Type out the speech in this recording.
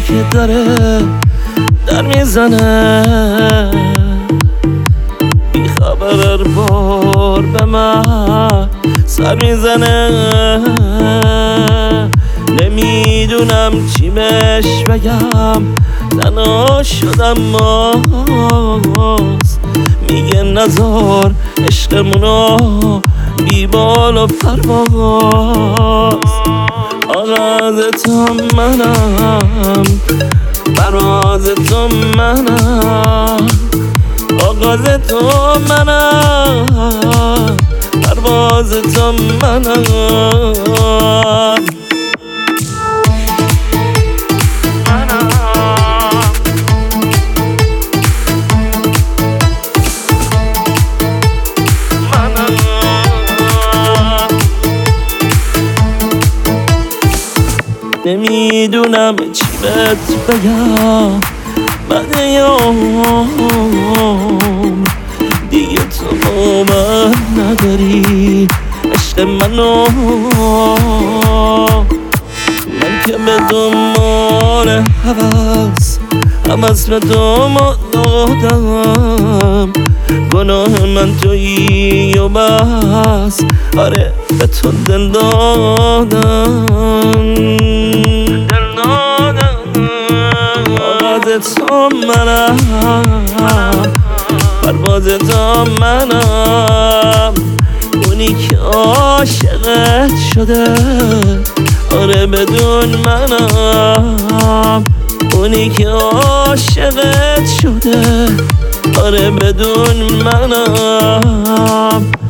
که داره در میزنه، بیخبر بار به من سر میزنه. نمیدونم چی بهش بگم، تنها شدم ماست. میگه نزار عشقمونو بی بال و پرواز. آغاز تو منم، پرواز تو منم. آغاز تو منم، پرواز تو منم. نمیدونم چی بهت بگم، بعد یوم دیگه تو با من نداری عشق منو. من که به دنبال هوس به دنبال دادم. گناه من تویی و بس، آره به تو دل دادم. آغاز تو منم، پرواز تو منم. اونی که عاشقت شده، آره بدون منم. اونی که عاشقت شده، آره بدون منم.